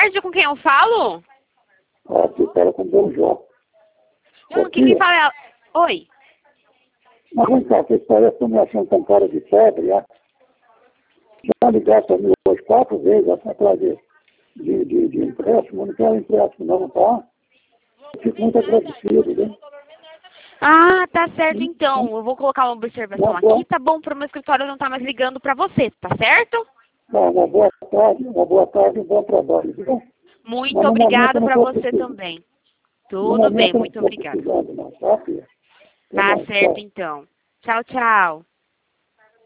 tarde, com quem eu falo? Você fala com o Dom Jó. Quem fala é... Oi. Mas vem cá, vocês parecem que estão me achando com cara de pobre, já? Já ligaram para mim hoje 4 vezes atrás de empréstimo, não quero empréstimo não, tá? Fico muito agradecido, né? Ah, tá certo então. Eu vou colocar uma observação aqui, tá bom? Para o meu escritório não tá mais ligando para você, tá certo? Uma boa tarde e um bom trabalho, viu? Muito obrigado para você também. Tudo bem, muito obrigada. Não, tá, filha? Tá certo então. Tchau, tchau.